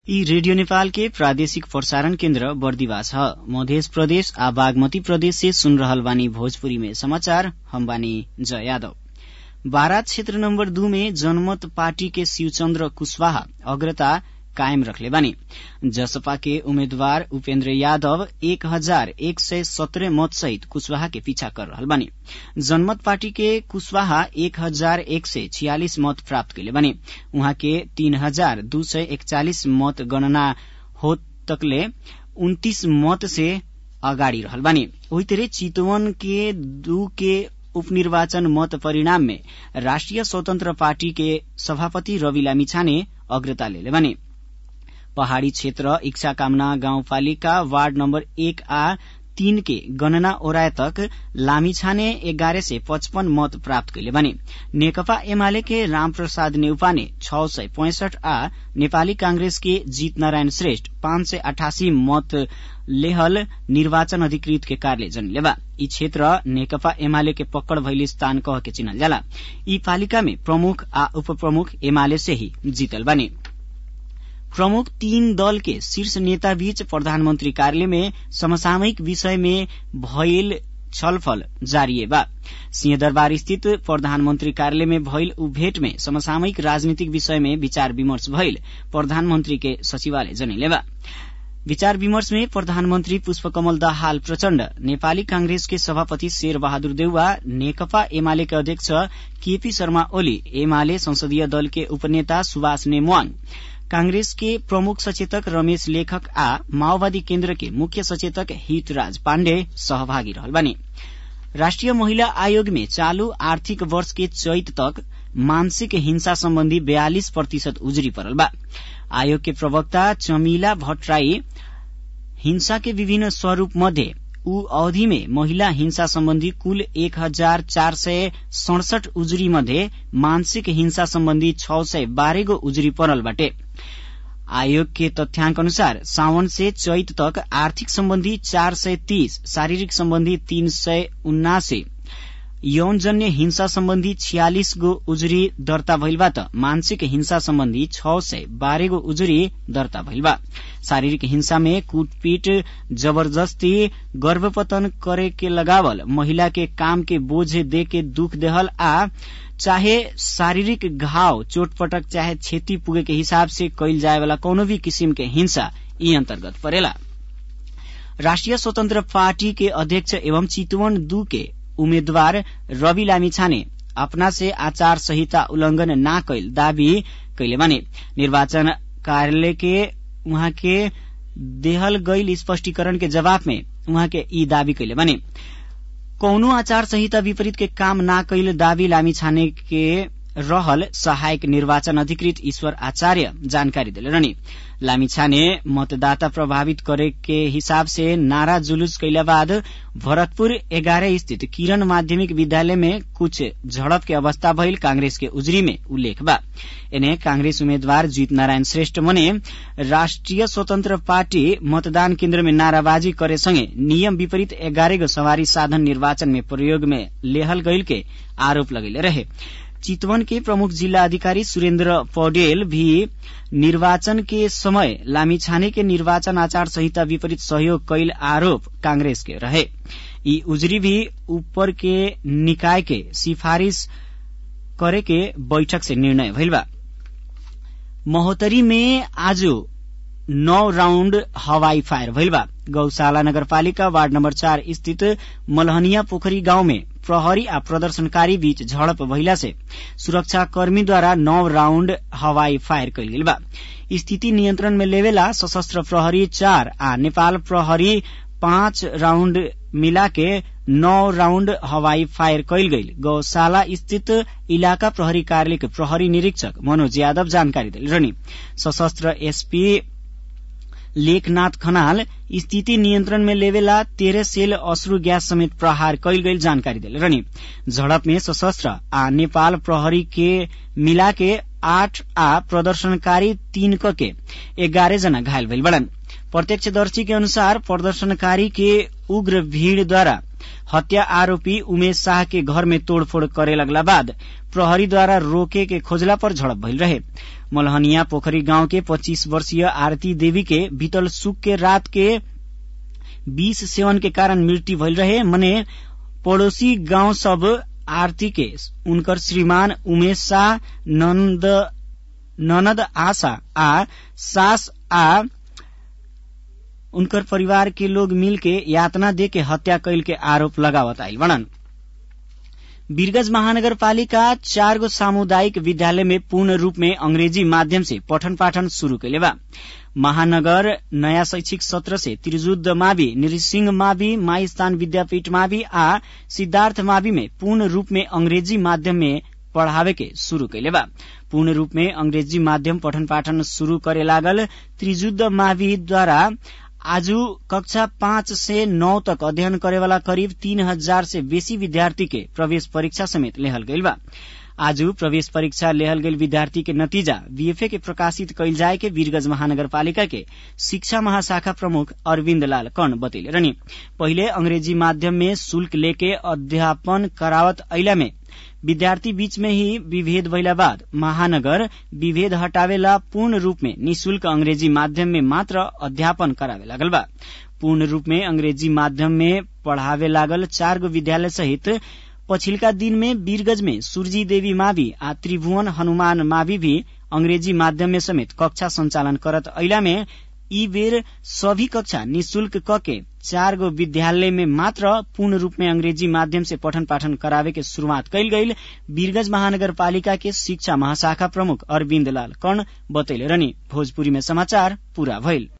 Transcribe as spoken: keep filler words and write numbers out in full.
यी रेडियो नेपाल के प्रादेशिक प्रसारण केन्द्र बर्दिवा छ। मध्य प्रदेश आ बागमती प्रदेश से सुन रहल बानी भोजपुरी में समाचार। हम बानी जय यादव। बारात क्षेत्र नंबर दो में जनमत पार्टी के शिवचन्द्र कुशवाहा अग्रता कायम रखले बानी। जसपा के उम्मीदवार उपेन्द्र यादव एक हजार एक सय सत्रह मत सहित कुशवाहा के पीछा कर रहल बानी। जनमत पार्टी के कुशवाहा एक हजार एक सय छियालिस मत प्राप्त कैले बानी। उहाँ के तीन हजार दू सय एकचालिस मत गणना हो तकले उन्तीस मत से अगाडि रहल बानी। वही तरह चितवन के दू के उपनिर्वाचन मत परिणाम में राष्ट्रिय स्वतन्त्र पार्टी के सभापति रवि लामिछाने अग्रता लेले बानी। पहाड़ी क्षेत्र इच्छा कामना गाउँपालिका वार्ड नम्बर एक आ तीन के गणना ओराए तक लामिछाने एघारह से पचपन मत प्राप्त कैले बानी। नेकपा एमाले के रामप्रसाद नेउपाने छ सय पैंसठ आ नेपाली कांग्रेस के जीत नारायण श्रेष्ठ पाँच सय अठासी मत लेहल निर्वाचन अधिकृत के कार्यालय जनलेबा। यी क्षेत्र नेकपा एमाले के पकड़ भइले स्थान कह के चिन्हल जाला। यी पालिका में प्रमुख आ उपप्रमुख एमाले से ही जीतल बानी। प्रमुख तीन दल के शीर्ष नेता बीच प्रधानमंत्री कार्यालय में समसामयिक विषय में भइल छलफल जारी बा। सिंहदरबार स्थित प्रधानमंत्री कार्यालय में भइल उ भेट में समसामयिक राजनीतिक विषय में विचार विमर्श भइल प्रधानमंत्री के सचिवालय जनैलेबा। विचार विमर्श में प्रधानमंत्री पुष्पकमल दाहाल प्रचण्ड, नेपाली कांग्रेस के सभापति शेर बहादुर देउवा, नेकपा एमाले के अध्यक्ष केपी शर्मा ओली, एमाले संसदीय दल के उपनेता सुभाष नेमवाङ, कांग्रेस के प्रमुख सचेतक रमेश लेखक आ माओवादी केन्द्र के मुख्य सचेतक हितराज पाण्डे सहभागी रहल बानी। राष्ट्रिय महिला आयोग में चालू आर्थिक वर्ष के चैत तक मानसिक हिंसा सम्बन्धी बयालीस प्रतिशत उजुरी परल बा। आयोग के प्रवक्ता चमिला भट्टराई हिंसा के विभिन्न स्वरूप मध्ये उ अवधि में महिला हिंसा सम्बन्धी कुल एक हजार चार सय सड़सठ उजुरी मध्ये मानसिक हिंसा सम्बन्धी छ सय बारह गो उजुरी परल बाटे। आयोग के तथ्याङ्क अनुसार सावन से चैत तक आर्थिक सम्बन्धी चार सय तीस, शारीरिक सम्बन्धी तीन सय उन्नासी, यौनजन्य हिंसा सम्बन्धी छियालिस गो उजुरी दर्ता भइल बा त मानसिक हिंसा सम्बन्धी छ सय बारह गो उजुरी दर्ता भइल बा। शारीरिक हिंसा में कुटपीट, जबरदस्ती, गर्भपतन करे के लगावल, महिला के काम के बोझ दे के दुख देहल आ चाहे शारीरिक घाव, चोटपटक चाहे क्षति पुगे के हिसाब से कैल जाए वाला कौनो भी किसिम के हिंसा यी अंतर्गत परेला। राष्ट्रिय स्वतन्त्र पार्टी के अध्यक्ष एवं चितवन दू के उम्मेद्वार रवि लामिछाने अपना से आचार संहिता उल्लंघन ना कैल दावी कैले बानी। निर्वाचन कार्यालय के उहाँ के देहल गईल स्पष्टीकरण के जवाब में उहाँ के ई दावी कैले बानी। कौनो आचार संहिता विपरीत के काम ना कैल दावी लामिछाने के रहल सहायक निर्वाचन अधिकृत ईश्वर आचार्य जानकारी दिले रहनी। लामिछाने मतदाता प्रभावित करे के हिसाब से नारा जुलूस कैला बाद भरतपुर एगारह स्थित किरण माध्यमिक विद्यालय में कुछ झड़प के अवस्था भइल कांग्रेस के उजुरी में उल्लेख बा। एने कांग्रेस उम्मेद्वार जीत नारायण श्रेष्ठ मने राष्ट्रिय स्वतन्त्र पार्टी मतदान केन्द्र में नाराबाजी करे संगे नियम विपरीत एगारह गो सवारी साधन निर्वाचन में प्रयोग में लेहल गईल के आरोप लगेले रहे। चितवन के प्रमुख जिल्ला अधिकारी सुरेन्द्र पौडेल भी निर्वाचन के समय लामिछाने के निर्वाचन आचार संहिता विपरीत सहयोग कैल आरोप कांग्रेस के रहे। यी उजुरी भी ऊपर के निकाय के सिफारिश करे के बैठक से निर्णय भइल बा। महोत्तरी में आज नौ राउण्ड हवाई फायर भइल बा। गौशाला नगरपालिका वार्ड नम्बर चार स्थित मलहनिया पोखरी गाउँ में प्रहरी आ प्रदर्शनकारी बीच झड़प भइला से सुरक्षाकर्मीद्वारा नौ राउण्ड हवाई फायर कैल गेल बा। स्थिति नियन्त्रण में लेवेला सशस्त्र प्रहरी चार आ नेपाल प्रहरी पाँच राउण्ड मिला के नौ राउण्ड हवाई फायर कैल गईल गौशाला स्थित इलाका प्रहरी कार्यालय के प्रहरी निरीक्षक मनोज यादव जानकारी दिल रहनी। सशस्त्र एसपी लेखनाथ खनाल स्थिति नियन्त्रण में लेवेला तेरह सेल अश्रु ग्यास समेत प्रहार कैल गईल जानकारी दिले रहनी। झड़प में सशस्त्र आ नेपाल प्रहरी के मिला के आठ आ प्रदर्शनकारी तीन क के एगारह जना घायल भइल बड़न। प्रत्यक्षदर्शी के अनुसार प्रदर्शनकारी के उग्र भीड़ द्वारा हत्या आरोपी उमेश शाह के घर में तोड़फोड़ करे लगला बाद प्रहरी द्वारा रोके के खोजला पर झड़प भइल रहे। मलहनिया पोखरी गांव के पच्चीस वर्षीय आरती देवी के बीतल सुख के रात के विष सेवन के कारण मृत्यु भइल रहे। मने पड़ोसी गांव सब आरती के उनकर श्रीमान उमेश शाह, नंद ननद आशा आ सास आ उनकर परिवार के लोग मिल के यातना दे के हत्या कैल के आरोप लगावत आइल बड़न। वीरगंज महानगरपालिका चार गो सामुदायिक विद्यालय में पूर्ण रूप में अंग्रेजी माध्यम से पठन पाठन शुरू कैले बा। महानगर नयाँ शैक्षिक सत्र से त्रिजुद्ध मावि, नृसिंह मावि, माई स्थान विद्यापीठ मावि आ सिद्धार्थ मावि में पूर्ण रूप में अंग्रेजी माध्यम में पढ़ावे के शुरू कैले बा। पूर्ण रूप में अंग्रेजी माध्यम पठन पाठन शुरू करे लागल त्रिजुद्ध मावि द्वारा आजु कक्षा पाँच से नौ तक अध्ययन करेवाला करीब तीन हजार से बेसी विद्यार्थी के प्रवेश परीक्षा समेत लेहल गइल बा। आजु प्रवेश परीक्षा लेहल गइल विद्यार्थी के नतीजा बीएफए के प्रकाशित कैल जाए के वीरगंज महानगरपालिका के शिक्षा महाशाखा प्रमुख अरविन्द लाल कर्ण बतैले रहनी। पहिले अंग्रेजी माध्यम में शुल्क लेके अध्यापन करावत अइला में विद्यार्थी बीच में ही विभेद भइला बाद महानगर विभेद हटावेला पूर्ण रूप में निशुल्क अंग्रेजी माध्यम में मात्र अध्यापन करावे लागल बा। पूर्ण रूप में अंग्रेजी माध्यम में पढ़ावे लागल चार गो विद्यालय सहित पछिल्का दिन में वीरगंज में सूर्जी देवी मावि आ त्रिभुवन हनुमान मावि भी अंग्रेजी माध्यम में समेत कक्षा संचालन करत अइला में ई बेर सभी कक्षा निशुल्क कके चार गो विद्यालय में मात्र पूर्ण रूप में अंग्रेजी माध्यम से पठन पाठन करावे के शुरूआत कैल गईल वीरगंज महानगरपालिका के शिक्षा महाशाखा प्रमुख अरविन्द लाल कर्ण बतैले रहनी। भोजपुरी में समाचार पूरा भइल।